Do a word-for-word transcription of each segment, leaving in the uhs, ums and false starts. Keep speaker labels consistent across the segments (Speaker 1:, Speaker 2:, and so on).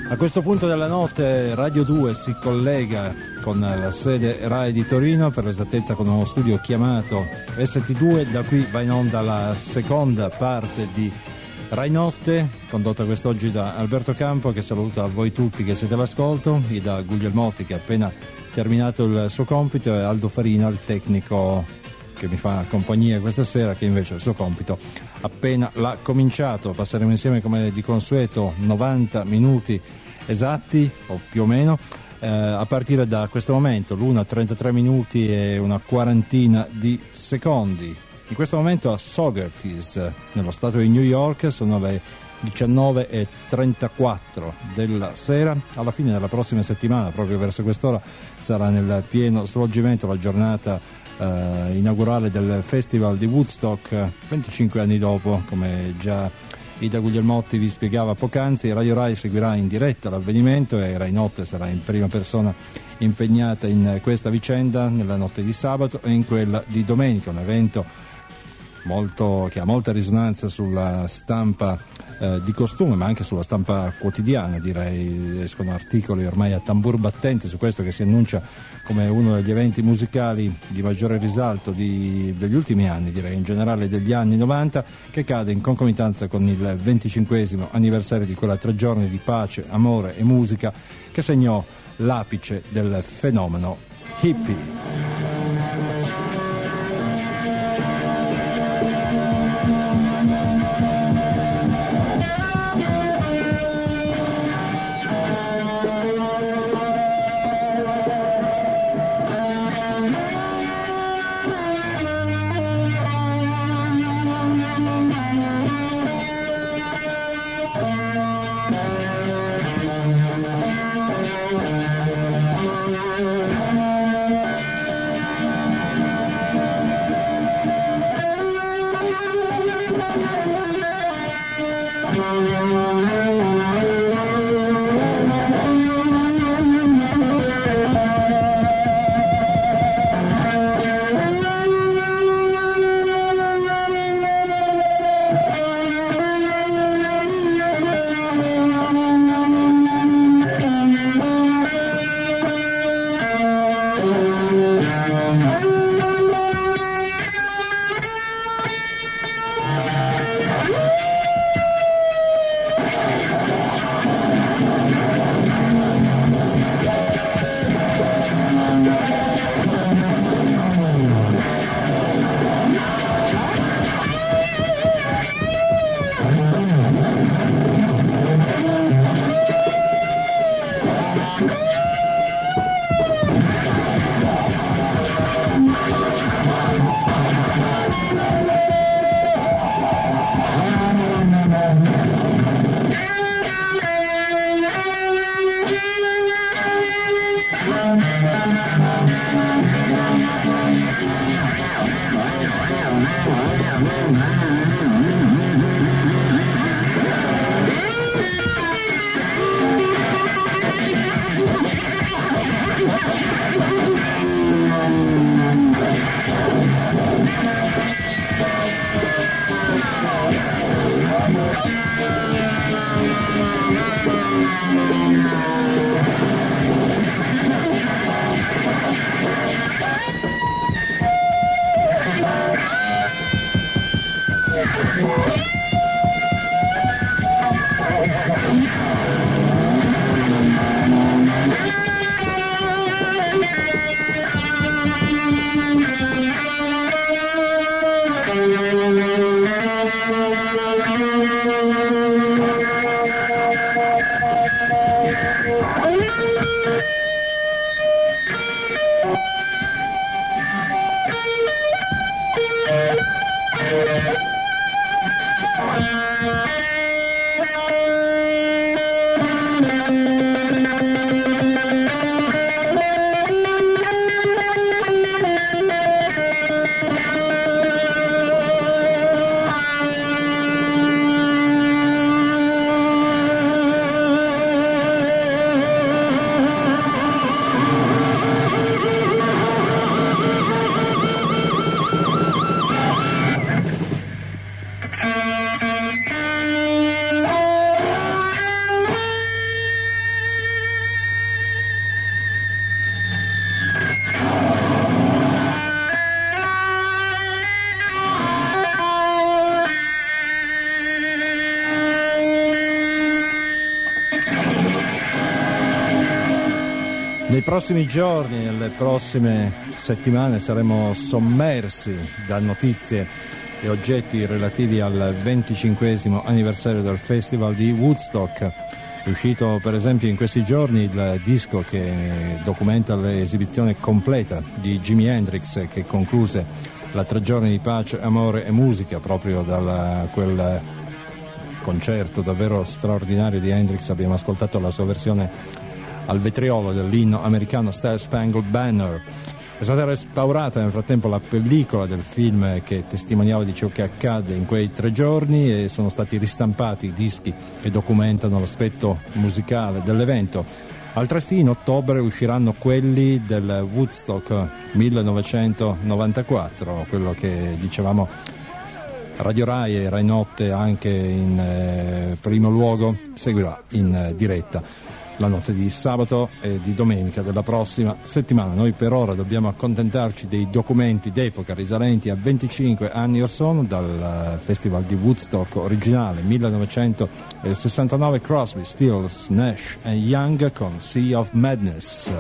Speaker 1: A questo punto della notte Radio due si collega con la sede Rai di Torino, per l'esattezza con uno studio chiamato S T due. Da qui va in onda la seconda parte di Rai Notte, condotta quest'oggi da Alberto Campo, che saluta a voi tutti che siete all'ascolto, e da Guglielmotti, che ha appena terminato il suo compito, e Aldo Farina, il tecnico che mi fa compagnia questa sera, che invece il suo compito appena l'ha cominciato. Passeremo insieme come di consueto novanta minuti esatti o più o meno, eh, a partire da questo momento, l'una trentatré minuti e una quarantina di secondi. In questo momento a Saugerties, nello stato di New York, sono le diciannove e trentaquattro della sera. Alla fine della prossima settimana, proprio verso quest'ora, sarà nel pieno svolgimento la giornata Uh, inaugurale del Festival di Woodstock, venticinque anni dopo, come già Ida Guglielmotti vi spiegava poc'anzi. Radio Rai seguirà in diretta l'avvenimento e Rai Notte sarà in prima persona impegnata in questa vicenda nella notte di sabato e in quella di domenica, un evento molto, che ha molta risonanza sulla stampa eh, di costume, ma anche sulla stampa quotidiana, direi. Escono articoli ormai a tambur battente su questo, che si annuncia come uno degli eventi musicali di maggiore risalto di, degli ultimi anni, direi in generale degli anni novanta, che cade in concomitanza con il venticinquesimo anniversario di quella tre giorni di pace, amore e musica che segnò l'apice del fenomeno hippie. prossimi giorni, nelle prossime settimane saremo sommersi da notizie e oggetti relativi al venticinquesimo anniversario del Festival di Woodstock. È uscito per esempio in questi giorni il disco che documenta l'esibizione completa di Jimi Hendrix, che concluse la tre giorni di pace, amore e musica. Proprio da quel concerto davvero straordinario di Hendrix abbiamo ascoltato la sua versione al vetriolo dell'inno americano Star Spangled Banner. È stata restaurata nel frattempo la pellicola del film che testimoniava di ciò che accadde in quei tre giorni e sono stati ristampati i dischi che documentano l'aspetto musicale dell'evento. Altresì in ottobre usciranno quelli del Woodstock millenovecentonovantaquattro, quello che dicevamo Radio Rai e Rai Notte anche in eh, primo luogo seguirà in eh, diretta la notte di sabato e di domenica della prossima settimana. Noi per ora dobbiamo accontentarci dei documenti d'epoca risalenti a venticinque anni or sono dal Festival di Woodstock originale millenovecentosessantanove. Crosby, Stills, Nash and Young con Sea of Madness.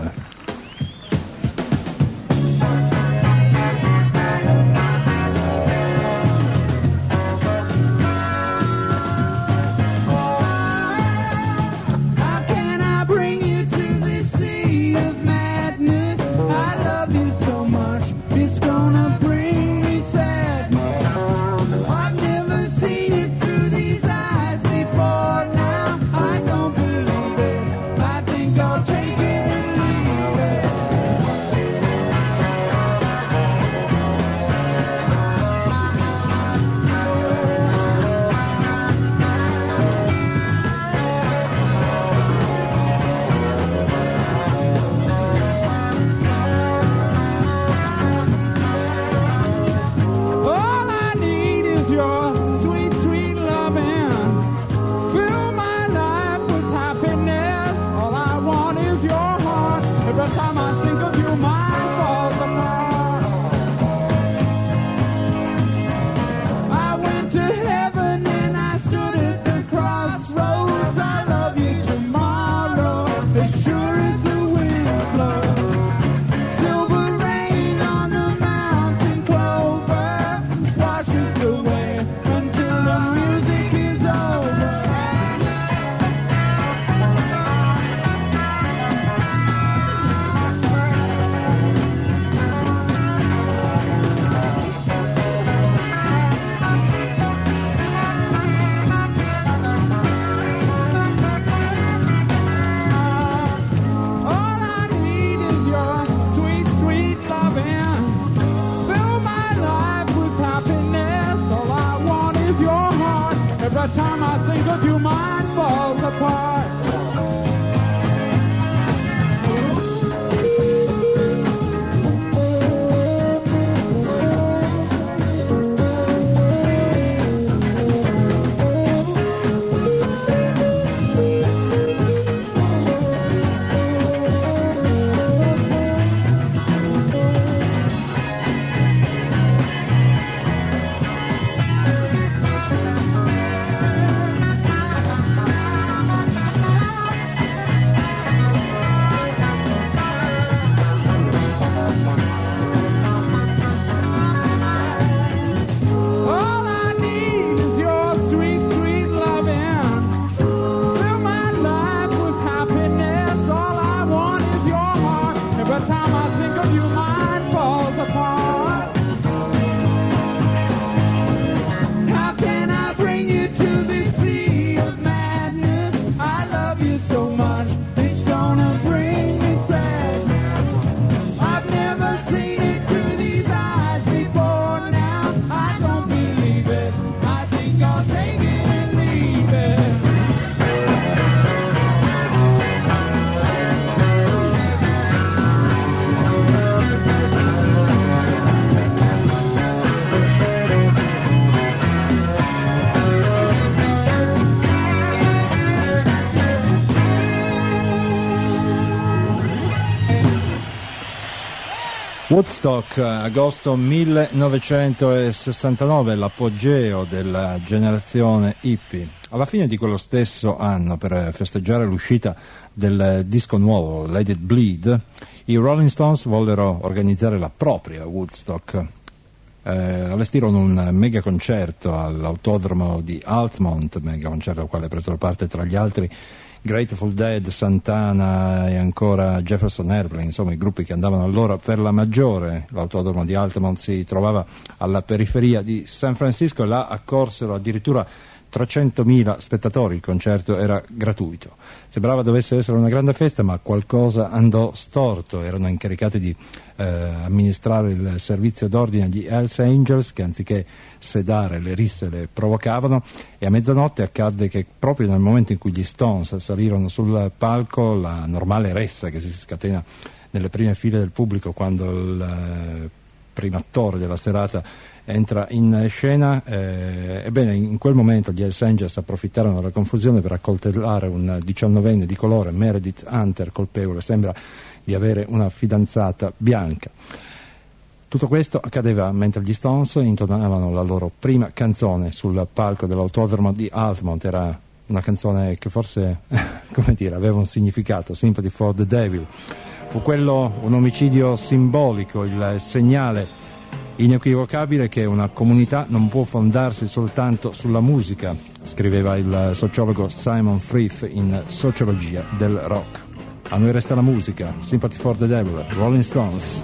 Speaker 1: Woodstock, agosto millenovecentosessantanove, l'apogeo della generazione hippie. Alla fine di quello stesso anno, per festeggiare l'uscita del disco nuovo Let It Bleed, i Rolling Stones vollero organizzare la propria Woodstock. Eh, allestirono un mega concerto all'autodromo di Altamont, mega concerto al quale presero parte tra gli altri Grateful Dead, Santana e ancora Jefferson Airplane, insomma i gruppi che andavano allora per la maggiore. L'autodromo di Altamont si trovava alla periferia di San Francisco e là accorsero addirittura trecentomila spettatori. Il concerto era gratuito. Sembrava dovesse essere una grande festa, ma qualcosa andò storto. Erano incaricati di eh, amministrare il servizio d'ordine gli Hells Angels, che anziché sedare le risse le provocavano, e a mezzanotte accadde che proprio nel momento in cui gli Stones salirono sul palco, la normale ressa che si scatena nelle prime file del pubblico quando il eh, primo attore della serata entra in scena, eh, ebbene in quel momento gli Hells Angels approfittarono della confusione per accoltellare un diciannovenne di colore, Meredith Hunter, colpevole sembra di avere una fidanzata bianca. Tutto questo accadeva mentre gli Stones intonavano la loro prima canzone sul palco dell'autodromo di Altamont. Era una canzone che forse, come dire, aveva un significato, Sympathy for the Devil. Fu quello un omicidio simbolico, il segnale inequivocabile che una comunità non può fondarsi soltanto sulla musica, scriveva il sociologo Simon Frith in Sociologia del Rock. A noi resta la musica, Sympathy for the Devil, Rolling Stones.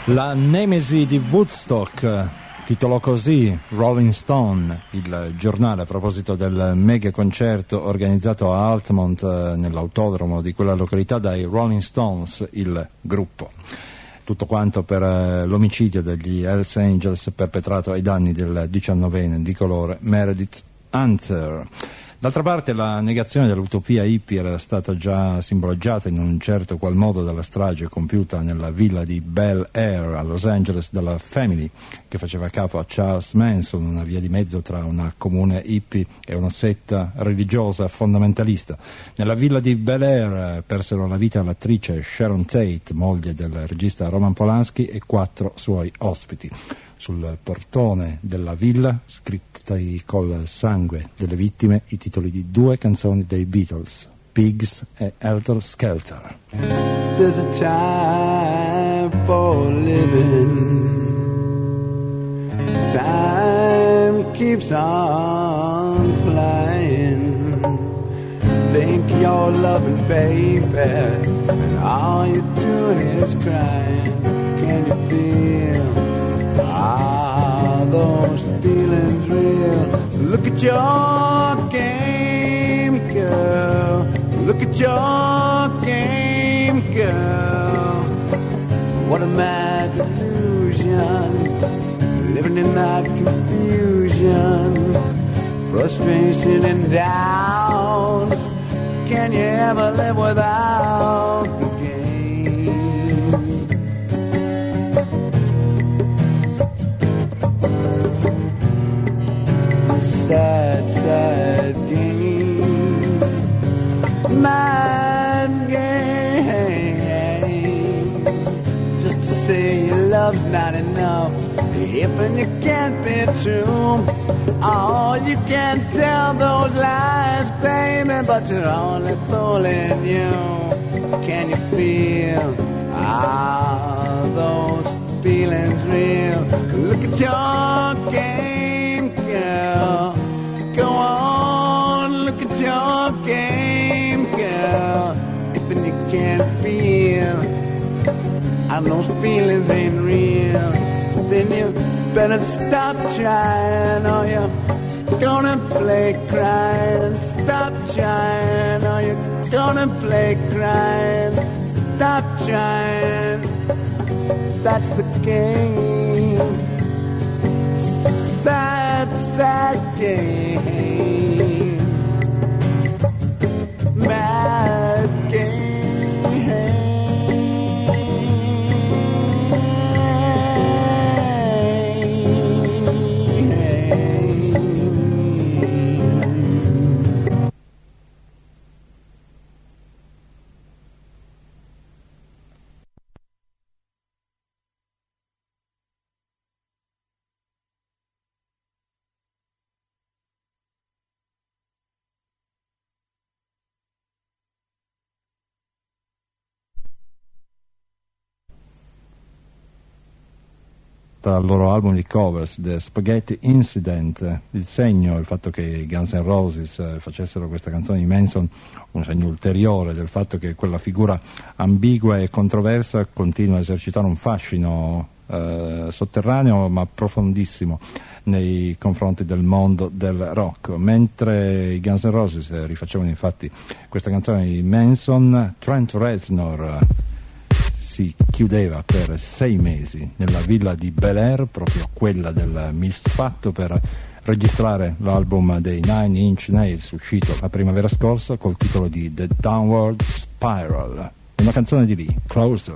Speaker 1: La nemesi di Woodstock, titolò così Rolling Stone, il giornale, a proposito del mega concerto organizzato a Altamont, eh, nell'autodromo di quella località, dai Rolling Stones, il gruppo. Tutto quanto per eh, l'omicidio degli Hells Angels perpetrato ai danni del diciannovenne di colore Meredith Hunter. D'altra parte la negazione dell'utopia hippie era stata già simboleggiata in un certo qual modo dalla strage compiuta nella villa di Bel Air a Los Angeles dalla Family, che faceva capo a Charles Manson, una via di mezzo tra una comune hippie e una setta religiosa fondamentalista. Nella villa di Bel Air persero la vita l'attrice Sharon Tate, moglie del regista Roman Polanski, e quattro suoi ospiti. Sul portone della villa, scritti col sangue delle vittime, i titoli di due canzoni dei Beatles, Pigs e Helter Skelter.
Speaker 2: There's a time for living, time keeps on flying, think you're loving baby, and all you're doing is crying. Can you feel are those feelings real? Look at your game, girl. Look at your game, girl. What a mad delusion, living in that confusion, frustration and doubt. Can you ever live without the game? Sad, sad game, mad game. Just to say your love's not enough, if and it can't be true. Oh, you can't tell those lies, baby, but you're only fooling you. Can you feel ah those feelings real? Look at your game, girl. Go on, look at your game, girl. If and you can't feel, and those feelings ain't real, then you better stop trying, or you're gonna play crying. Stop trying, or you're gonna play crying. Stop trying, that's the game. Sad, sad game, mad game.
Speaker 1: Al loro album di covers, The Spaghetti Incident, il segno, il fatto che i Guns N' Roses facessero questa canzone di Manson, un segno ulteriore del fatto che quella figura ambigua e controversa continua a esercitare un fascino eh, sotterraneo ma profondissimo nei confronti del mondo del rock. Mentre i Guns N' Roses rifacevano infatti questa canzone di Manson, Trent Reznor si chiudeva per sei mesi nella villa di Bel Air, proprio quella del misfatto, per registrare l'album dei Nine Inch Nails, uscito la primavera scorsa col titolo di The Downward Spiral. Una canzone di lì, Closer.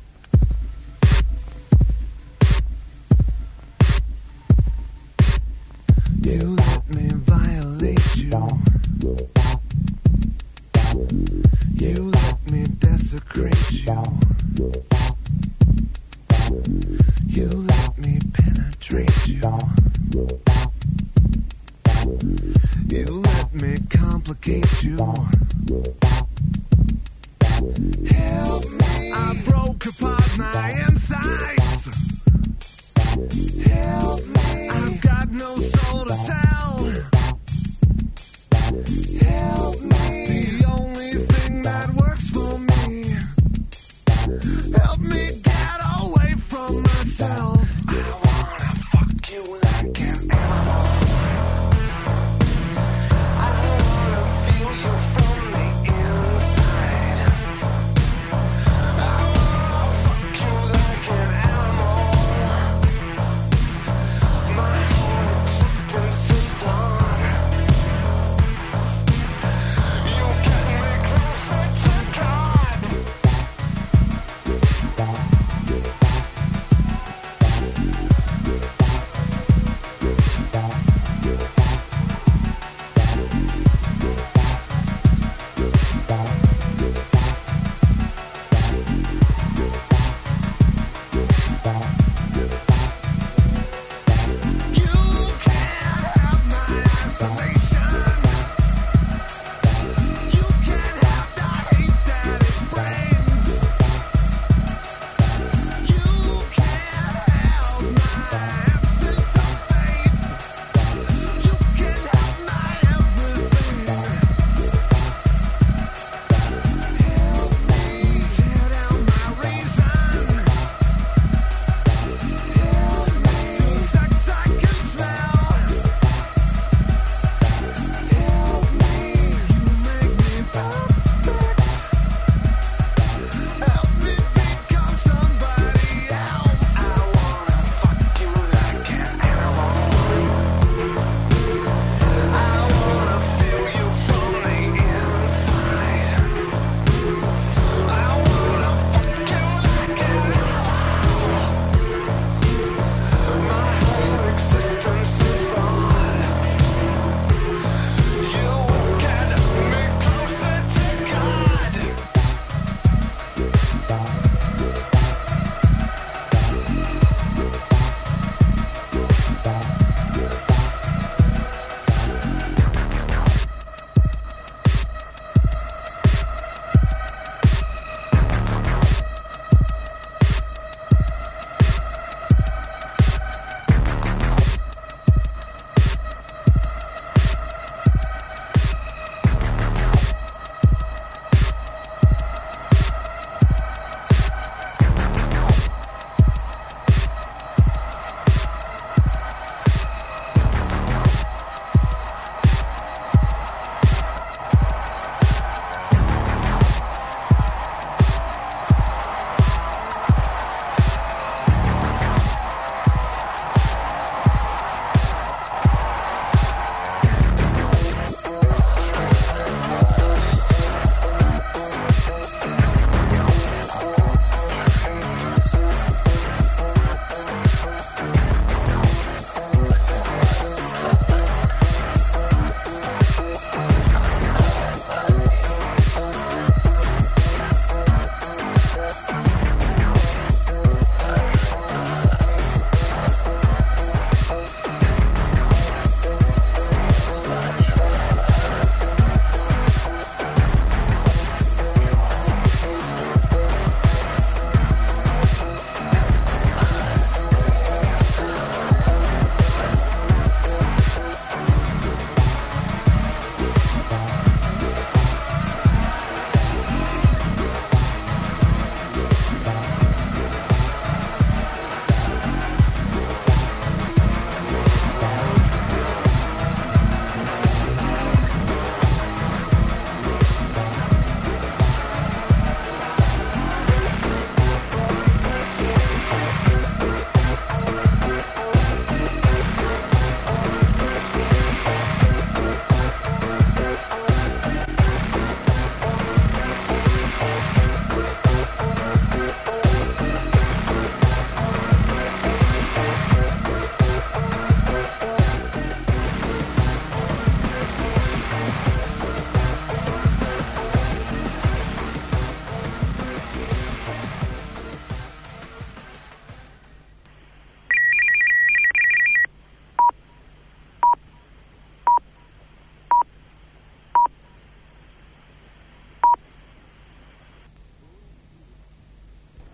Speaker 2: You let me violate you. You let me desecrate you. You let me penetrate you. You let me complicate you. Help me. I broke apart my insides. Help me. I've got no soul to tell. Help me. The only thing that works for me. Help me get away from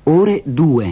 Speaker 3: ore due.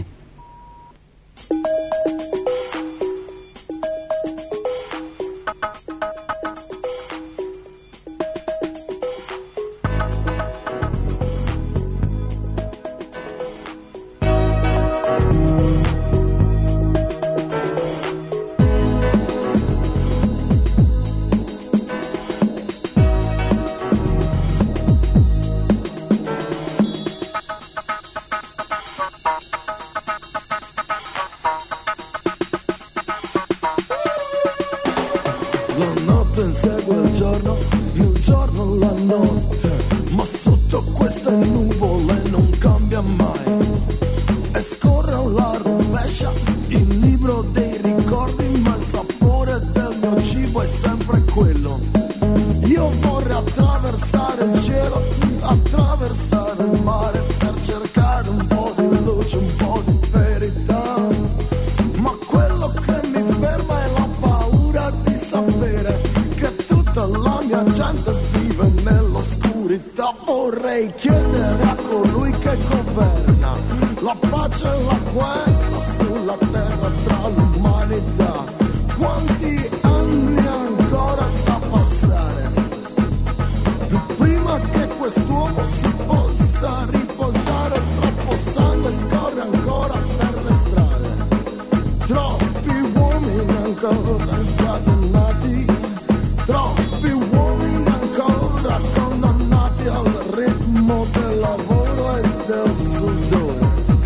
Speaker 4: Vorrei chiedere a colui che governa la pace e la guerra sulla terra tra l'umanità. Quanti anni ancora da passare prima che quest'uomo si possa riposare? Troppo sangue scorre ancora per le strade, troppi uomini ancora incatennati, troppi uomini ancora condannati al ritmo del lavoro e del sudore.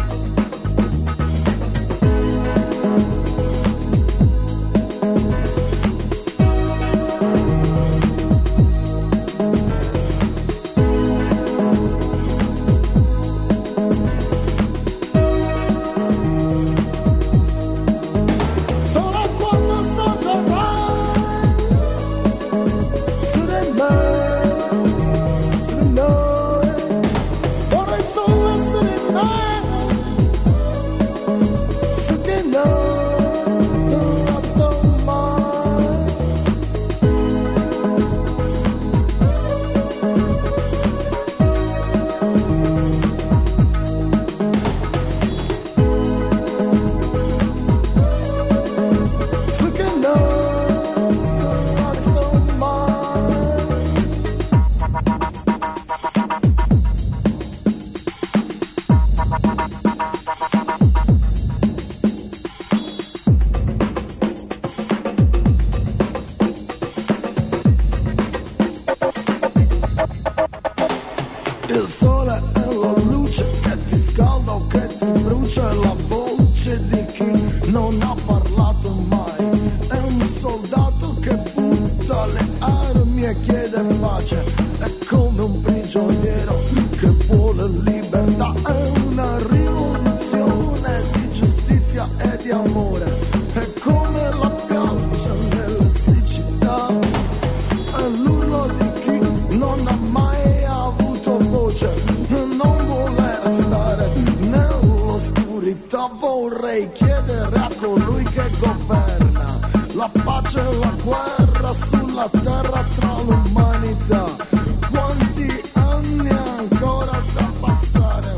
Speaker 4: Solo quando soggiornerai su di me, su di noi, vorrei solo su di me, su di noi, non sto mai. Su di noi, non sto mai. Il sole è la luce che ti scalda o che ti brucia, è la voce di chi non ha parlato mai. È un soldato che butta le armi e chiede pace, è come un prigioniero che vuole libertà. È una rivoluzione di giustizia e di amore, è come la pioggia nelle siccità, è l'urlo di chi non ha mai avuto voce, non vuole restare nell'oscurità. Vorrei chiedere a colui che governa la pace e la guerra sulla terra tra l'umanità. Quanti anni ancora da passare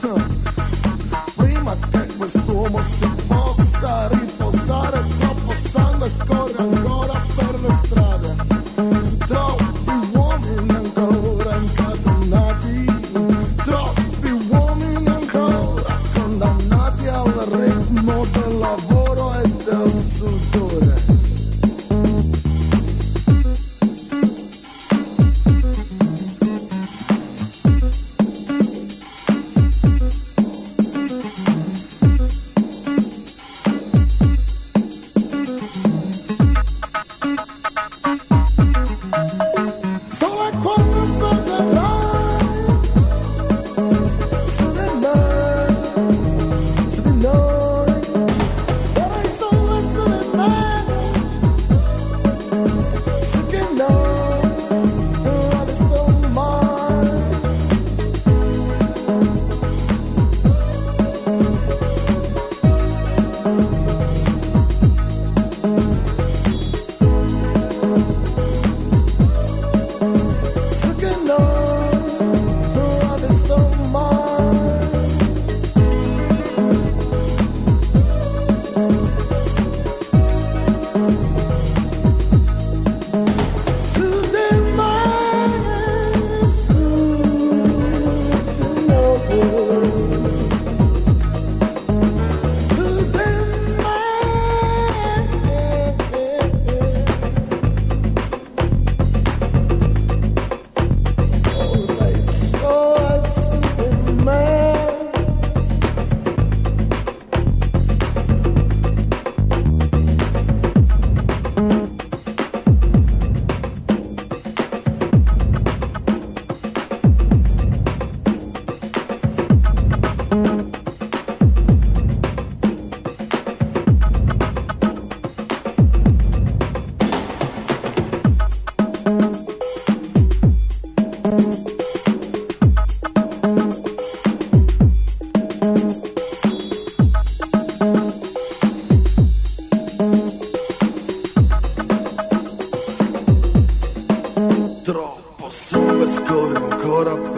Speaker 4: prima che quest'uomo si possa riposare? Troppo sangue scorre ancora per le strade, troppi uomini ancora incatennati, troppi uomini ancora condannati al ritmo del lavoro e del sudore.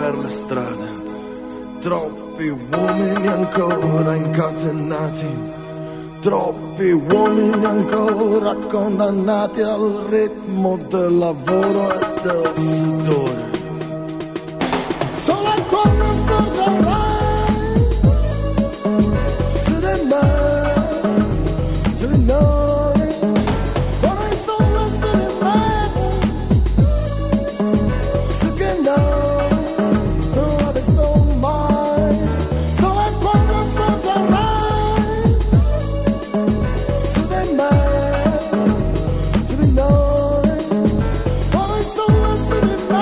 Speaker 4: per le strade, troppi uomini ancora incatenati, troppi uomini ancora condannati al ritmo del lavoro e del settore. Solo quando sorgerai su di me, su di noi, vorrei solo su di me, su che noi non l'ho visto mai. Solo quando sorgerai su di me, su di noi, vorrei solo su di me.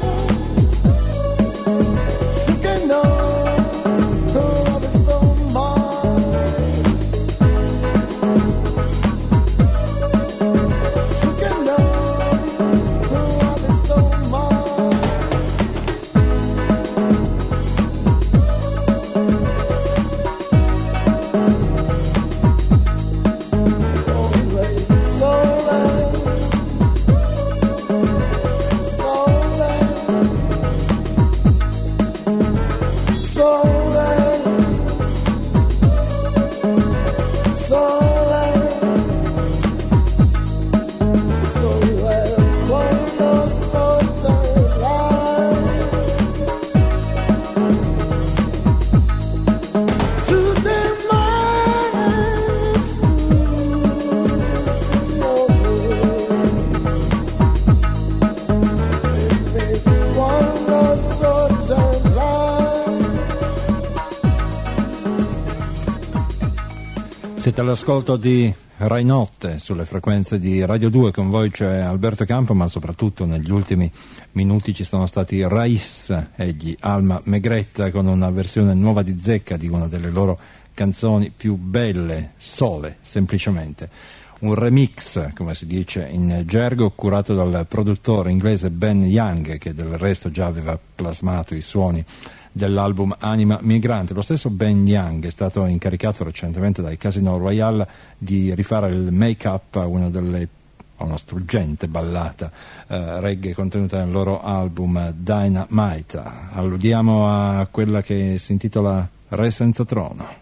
Speaker 1: Siete all'ascolto di Rai Notte sulle frequenze di Radio due, con voi c'è Alberto Campo, ma soprattutto negli ultimi minuti ci sono stati Raiz e gli Alma Megretta con una versione nuova di zecca di una delle loro canzoni più belle, Sole, semplicemente. Un remix, come si dice in gergo, curato dal produttore inglese Ben Young, che del resto già aveva plasmato i suoni dell'album Anima Migrante. Lo stesso Ben Young è stato incaricato recentemente dai Casino Royale di rifare il make-up a una delle a una struggente ballata eh, reggae contenuta nel loro album Dynamite. Alludiamo a quella che si intitola Re senza trono.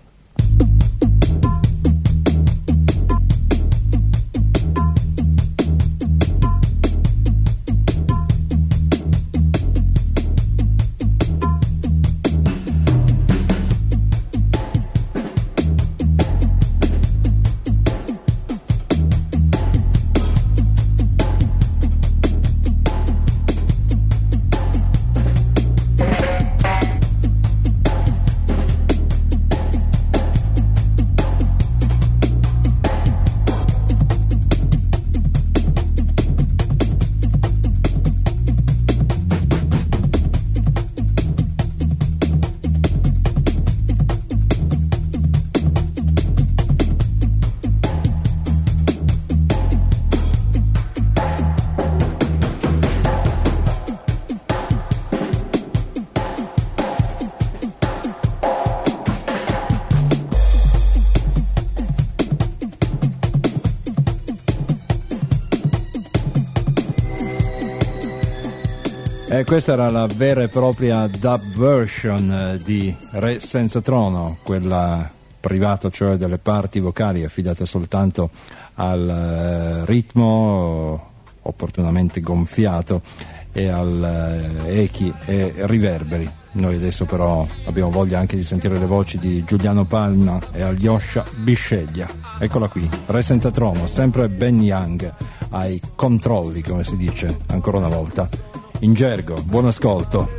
Speaker 1: E questa era la vera e propria dub version di Re senza trono, quella privata, cioè delle parti vocali affidate soltanto al ritmo opportunamente gonfiato e al echi e riverberi. Noi adesso però abbiamo voglia anche di sentire le voci di Giuliano Palma e Alyosha Bisceglia. Eccola qui, Re senza trono, sempre Ben Young ai controlli, come si dice ancora una volta in gergo. Buon ascolto.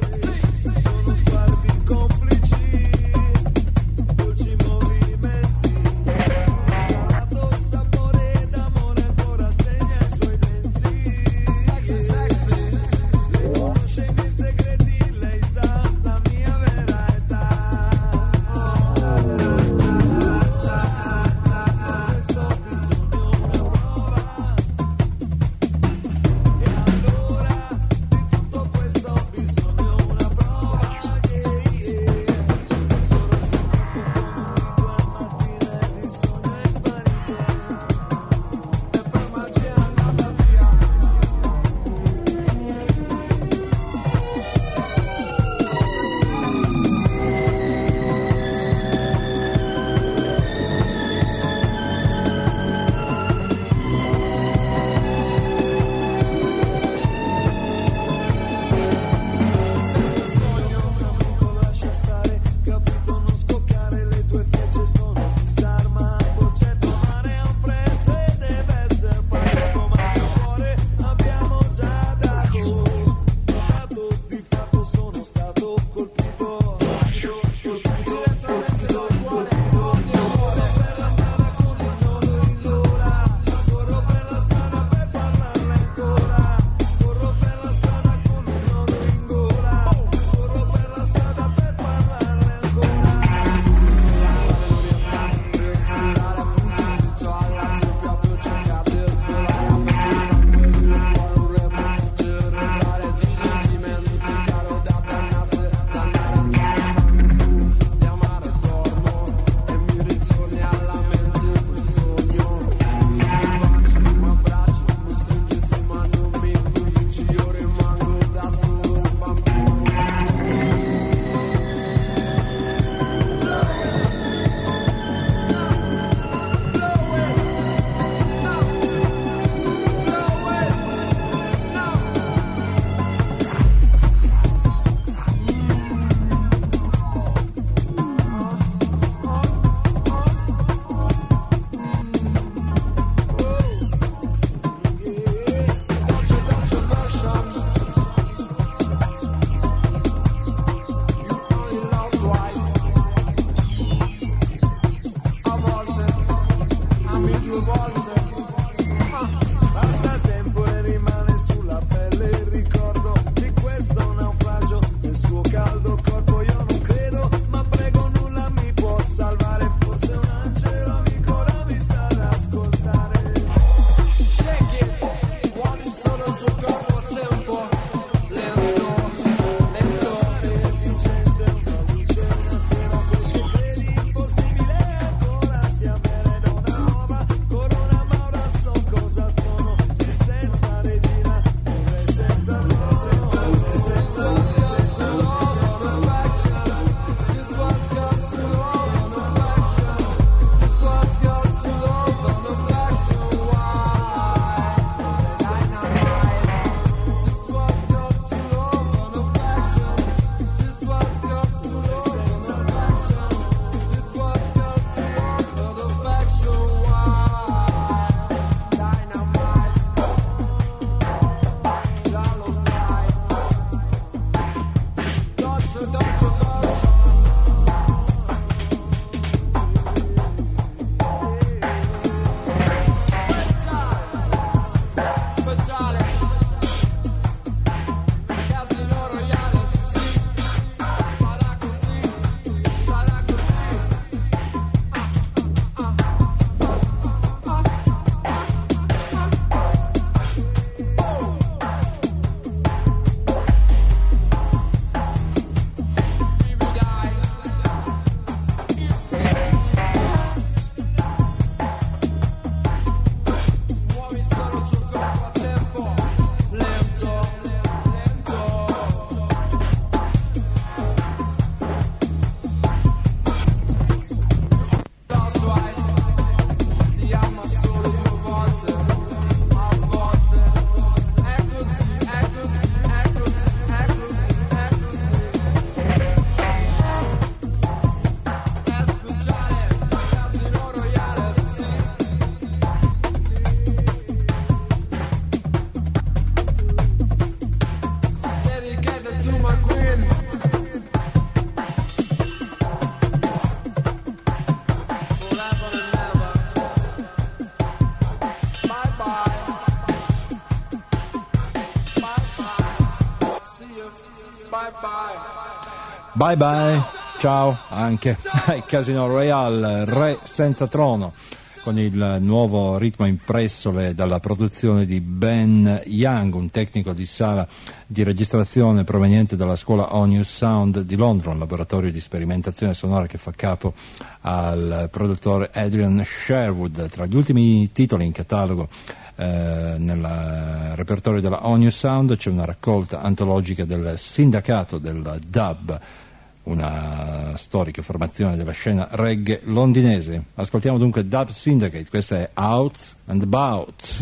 Speaker 3: Bisogno
Speaker 1: Bye bye, ciao anche ai Casino Royale, Re senza trono, con il nuovo ritmo impressole dalla produzione di Ben Young, un tecnico di sala di registrazione proveniente dalla scuola Onius Sound di Londra, un laboratorio di sperimentazione sonora che fa capo al produttore Adrian Sherwood. Tra gli ultimi titoli in catalogo Eh, nel repertorio della Onius Sound c'è una raccolta antologica del Sindacato del Dub, una storica formazione della scena reggae londinese. Ascoltiamo dunque Dub Syndicate, questa è Out and About.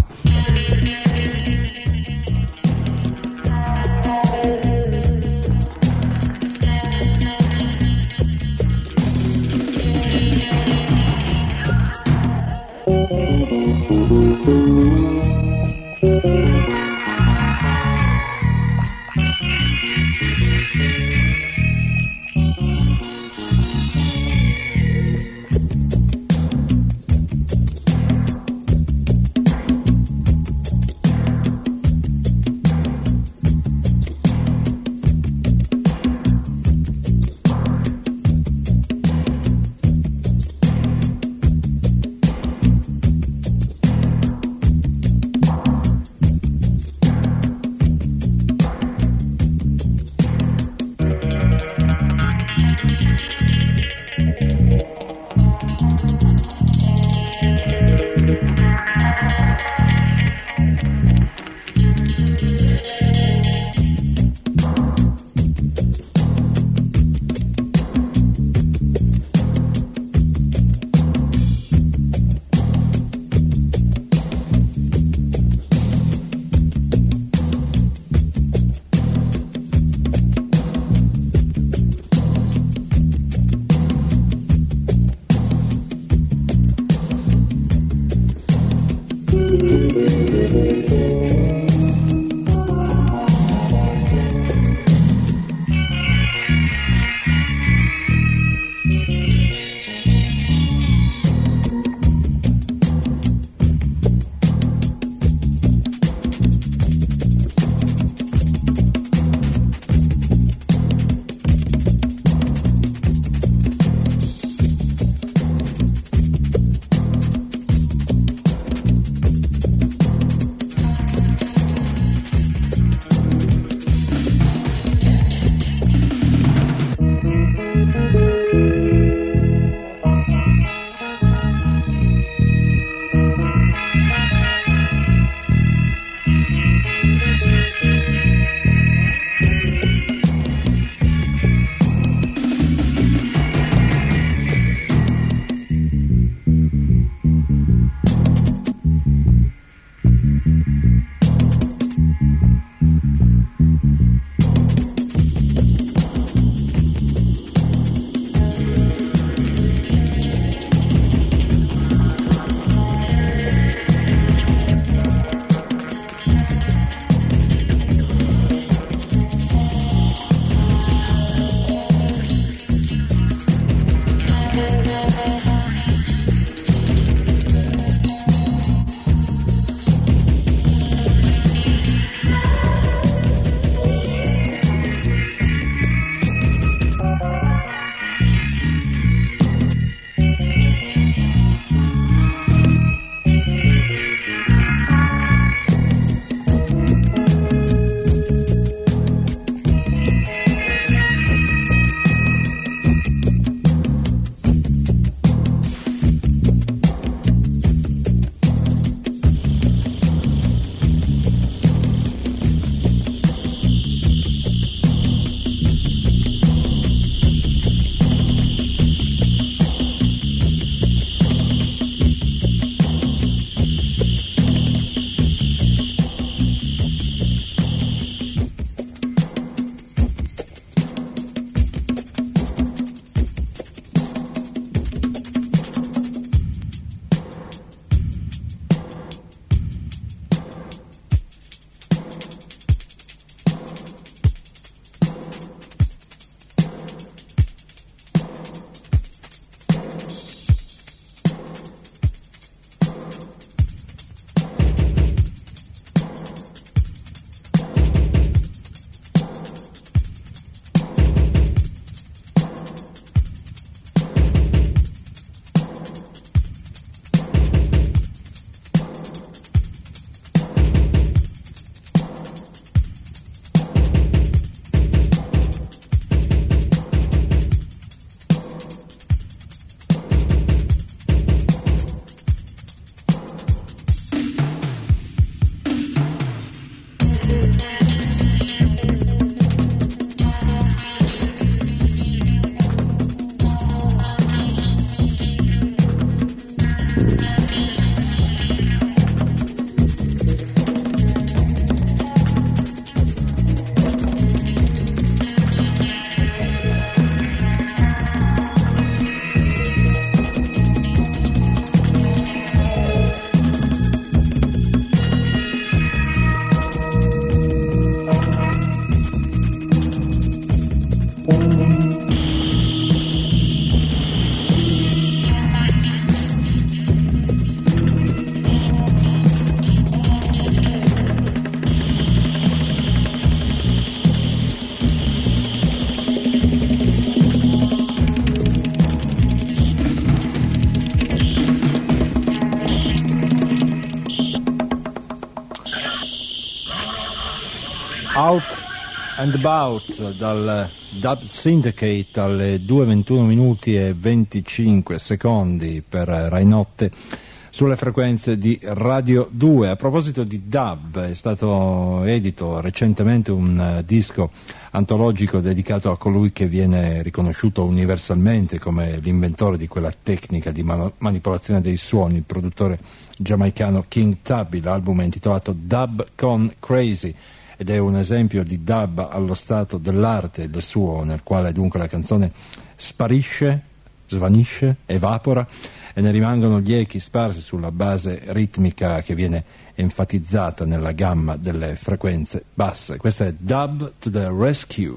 Speaker 1: Out and About dal Dub Syndicate alle due e ventuno minuti e venticinque secondi per Rai Notte sulle frequenze di Radio due. A proposito di dub, è stato edito recentemente un disco antologico dedicato a colui che viene riconosciuto universalmente come l'inventore di quella tecnica di man- manipolazione dei suoni, il produttore giamaicano King Tubby. L'album è intitolato Dub Gone Crazy ed è un esempio di dub allo stato dell'arte del suo, nel quale dunque la canzone sparisce, svanisce, evapora e ne rimangono gli echi sparsi sulla base ritmica che viene enfatizzata nella gamma delle frequenze basse. Questa è Dub to the Rescue.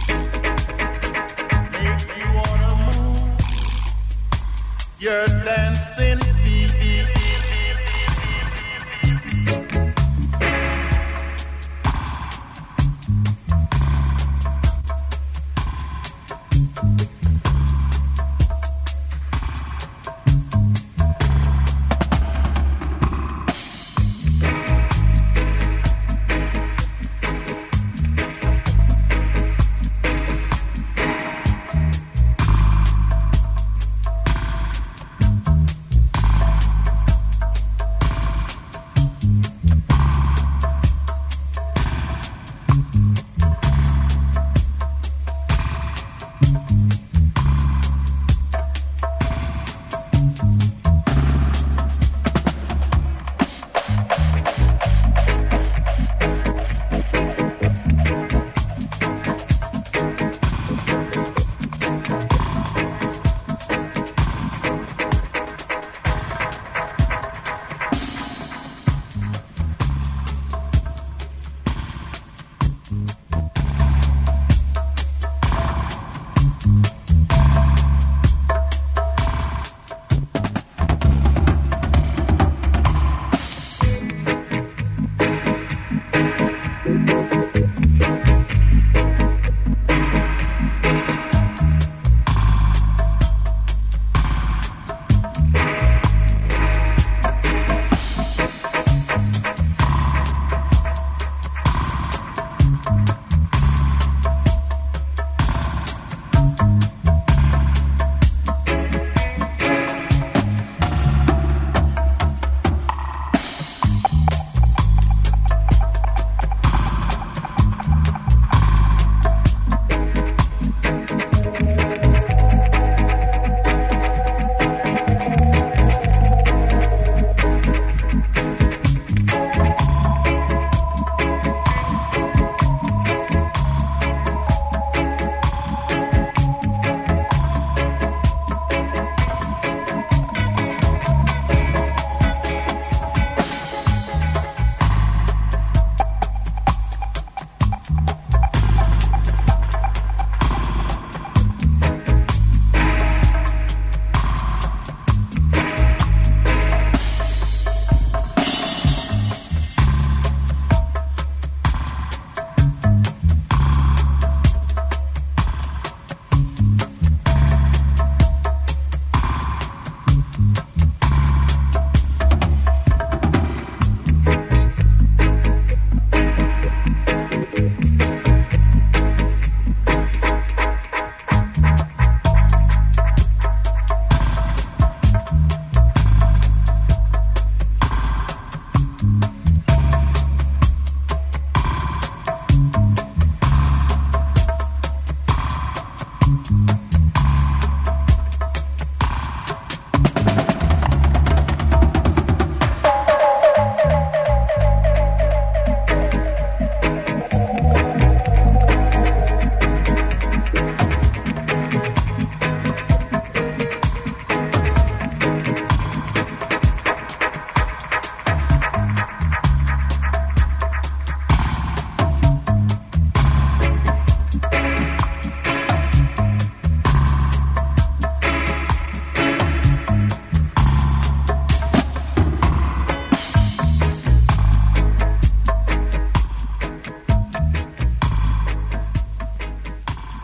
Speaker 3: You're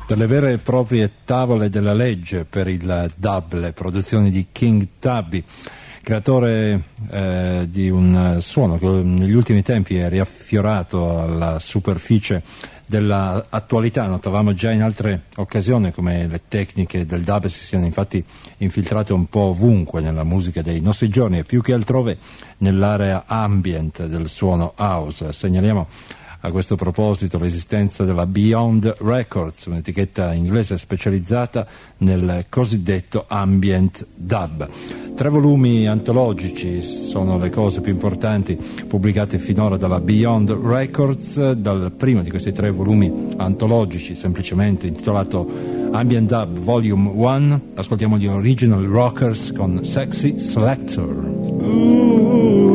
Speaker 1: delle vere e proprie tavole della legge per il dub, le produzioni di King Tubby, creatore eh, di un suono che negli ultimi tempi è riaffiorato alla superficie dell'attualità. Notavamo già in altre occasioni come le tecniche del dub si siano infatti infiltrate un po' ovunque nella musica dei nostri giorni e più che altrove nell'area ambient del suono house. Segnaliamo a questo proposito l'esistenza della Beyond Records, un'etichetta inglese specializzata nel cosiddetto ambient dub. Tre volumi antologici sono le cose più importanti pubblicate finora dalla Beyond Records. Dal primo di questi tre volumi antologici, semplicemente intitolato Ambient Dub Volume uno, ascoltiamo gli Original Rockers con Sexy Selector.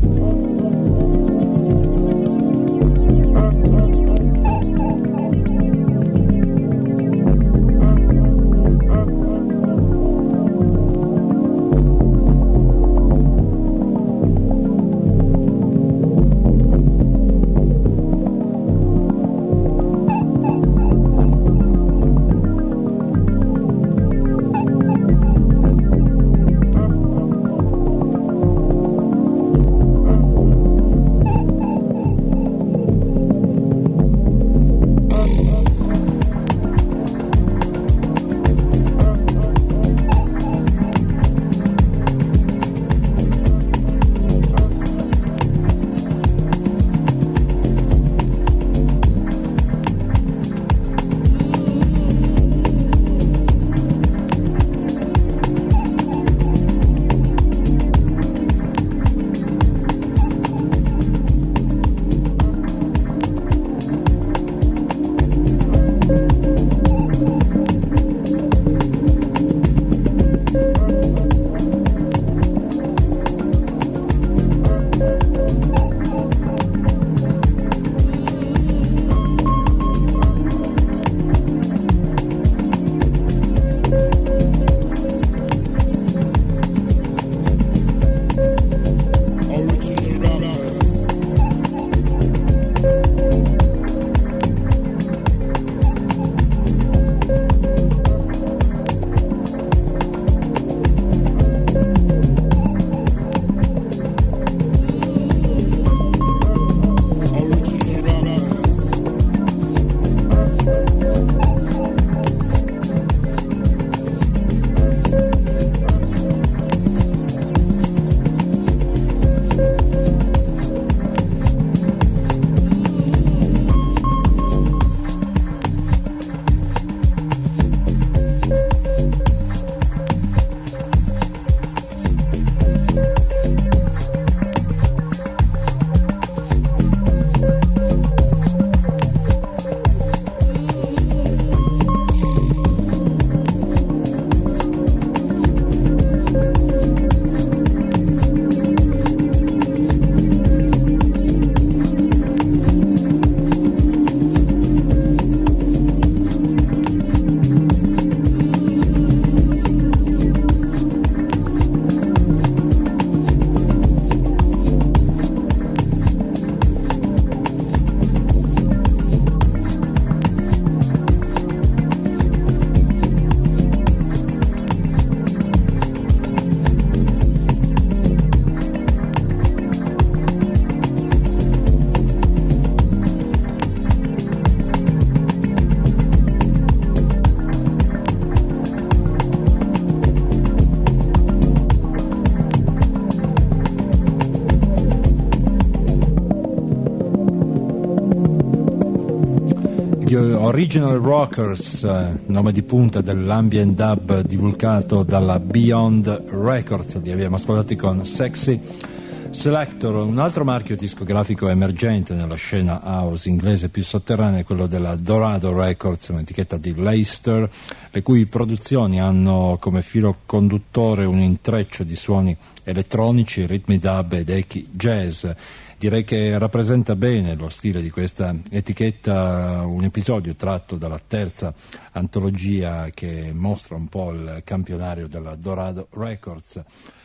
Speaker 1: Original Rockers, eh, nome di punta dell'ambient dub divulgato dalla Beyond Records. Li abbiamo ascoltati con Sexy Selector. Un altro marchio discografico emergente nella scena house inglese più sotterranea è quello della Dorado Records, un'etichetta di Leicester, le cui produzioni hanno come filo conduttore un intreccio di suoni elettronici, ritmi dub ed echi jazz. Direi che rappresenta bene lo stile di questa etichetta un episodio tratto dalla terza antologia che mostra un po' il campionario della Dorado Records.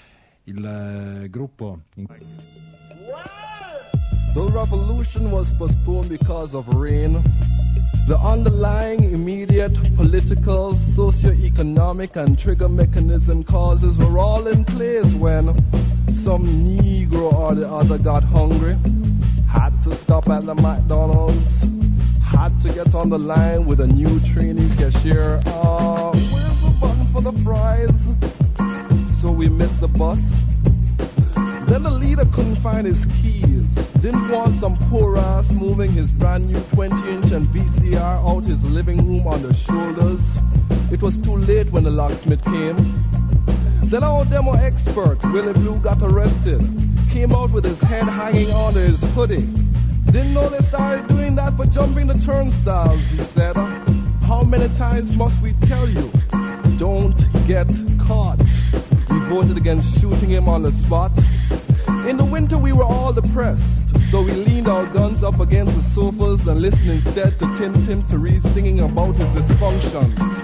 Speaker 1: Il uh, gruppo... In...
Speaker 3: The revolution was postponed because of rain. The underlying immediate political, socio-economic and trigger mechanism causes were all in place when some Negro or the other got hungry, had to stop at the McDonald's, had to get on the line with a new trainee cashier. Uh, where's the button for the fries? So we missed the bus. Then the leader couldn't find his keys. Didn't want some poor ass moving his brand new twenty inch and V C R out his living room on the shoulders. It was too late when the locksmith came. Then our demo expert, Willie Blue, got arrested. Came out with his head hanging onto his hoodie. Didn't know they started doing that for jumping the turnstiles, he said. How many times must we tell you? Don't get caught. We voted against shooting him on the spot. In the winter we were all depressed, so we leaned our guns up against the sofas and listened instead to Tim Tim Therese singing about his dysfunctions.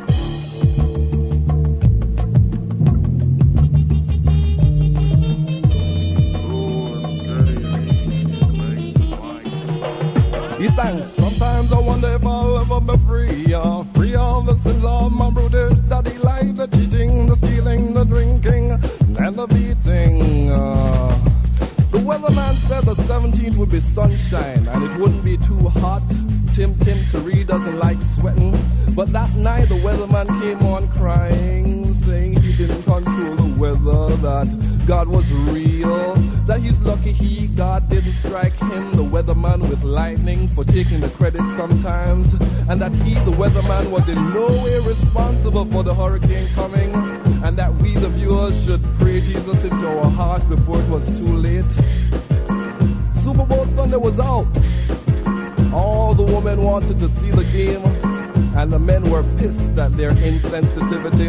Speaker 3: He sang, sometimes I wonder if I'll ever be free, uh, free of the sins of my brutish daddy life, the cheating, the stealing, the drinking, and the beating. Uh. The weatherman said the seventeenth would be sunshine, and it wouldn't be too hot. Tim Tim Therese doesn't like sweating, but that night the weatherman came on crying, saying he didn't control the weather, that God was real, that he's lucky he, God, didn't strike him, the weatherman, with lightning for taking the credit sometimes, and that he, the weatherman, was in no way responsible for the hurricane coming, and that we, the viewers, should pray Jesus into our hearts before it was too late. Super Bowl Sunday was out. All the women wanted to see the game, and the men were pissed at their insensitivity.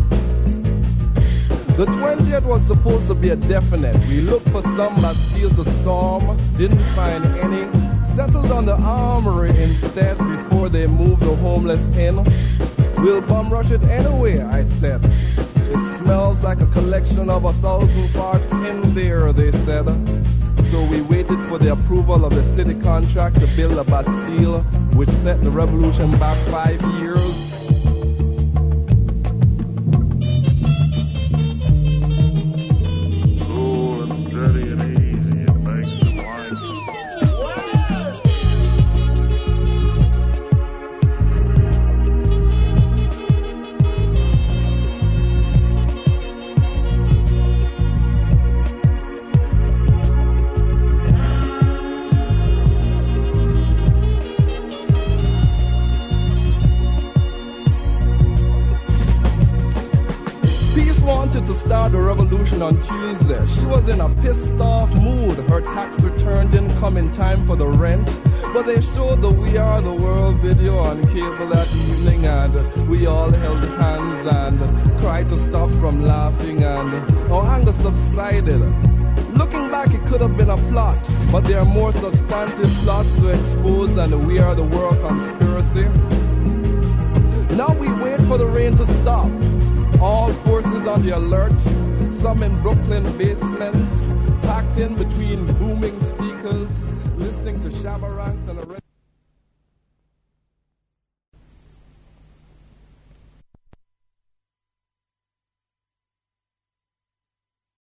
Speaker 3: The twentieth was supposed to be a definite. We looked for some Bastilles to storm, didn't find any. Settled on the Armory instead before they moved the homeless in. We'll bum rush it anyway, I said. It smells like a collection of a thousand farts in there, they said. So we waited for the approval of the city contract to build a Bastille, which set the revolution back five years. To start the revolution on Tuesday. She was in a pissed off mood. Her tax return didn't come in time for the rent, but they showed the We Are the World video on cable that evening, and we all held hands and cried to stop from laughing, and our anger subsided. Looking back, it could have been a plot, but there are more substantive plots to expose than the We Are the World conspiracy. Now we wait for the rain to stop. All forces on the alert, some in Brooklyn basements, packed in between booming speakers, listening to Shabba Ranks and a